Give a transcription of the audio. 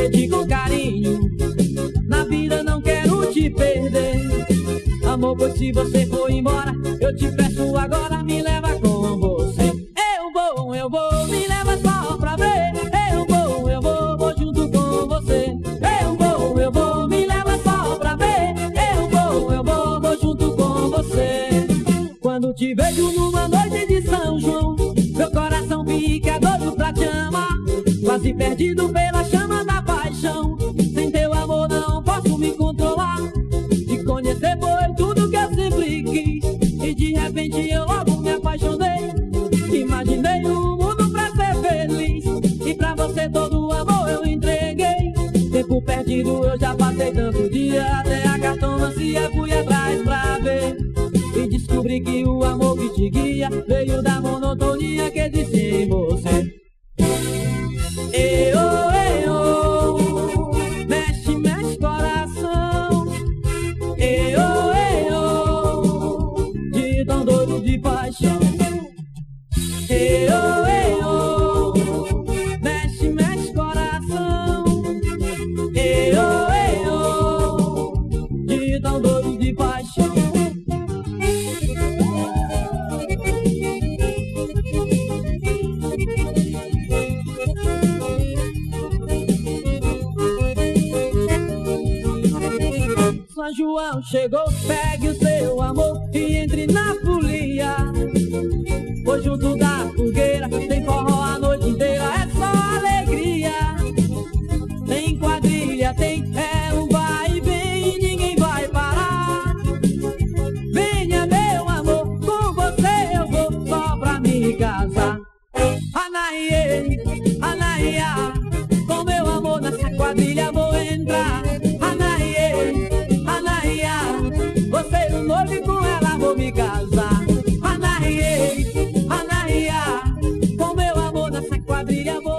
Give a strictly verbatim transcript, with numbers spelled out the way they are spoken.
trate com carinho, na vida não quero te perder. Amor, pois se você for embora, eu te peço agora, me leva com você. Eu vou, eu vou, me leva só pra ver. Eu vou, eu vou, vou junto com você. Eu vou, eu vou, me leva só pra ver. Eu vou, eu vou, vou junto com você. Quando te vejo numa noite de São João, meu coração fica doido pra te amar, quase perdido pela chama da paixão. Sem teu amor não posso me controlar. Te conhecer foi tudo que eu sempre quis, e de repente eu logo me apaixonei. Imaginei o mundo pra ser feliz, e pra você todo o amor eu entreguei. Tempo perdido eu já passei tanto dia, até a cartomancia fui atrás pra ver, e descobri que o amor que te guia veio da monotonia que existe em você. Eo, eo, mexe, mexe coração. Eo, eo, de tão doido de paixão. Eo, eo, mexe, mexe coração. Eo, eo, de tão doido de paixão. São João chegou, pegue o seu amor e entre na folia, pois junto da fogueira tem forró a noite inteira, é só alegria. Tem quadrilha, tem é um vai e vem, ninguém vai parar. Venha meu amor, com você eu vou só pra me casar. Anaie, anaia, com meu amor nessa quadrilha vou entrar. Você é o noivo e com ela vou me casar. Anaie, anaia, com meu amor nessa quadrilha vou